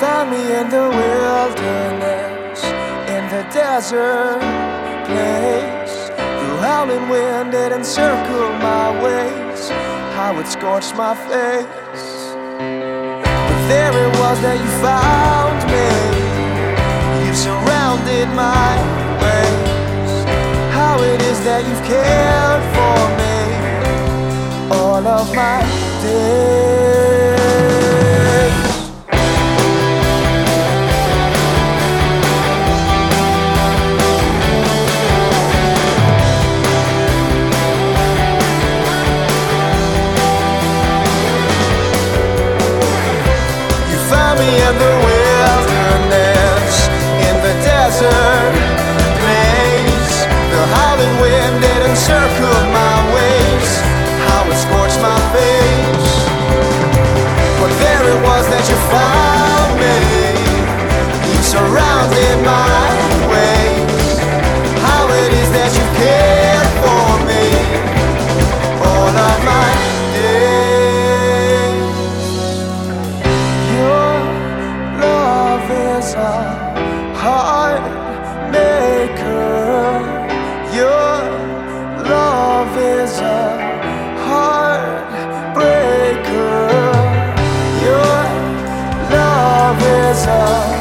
Find me in the wilderness, in the desert place. The howling wind it encircled my waist, how it scorched my face. But there it was that you found me. You surrounded my ways. How it is that you've cared for me all of my days. In the wilderness, in the desert place, the howling wind it encircled my waist, how it scorched my face. But there it was that you found me. You surrounded my ways. How it is that you cared for me all of my days. A heart maker. Your love is a heartbreaker. Your love is a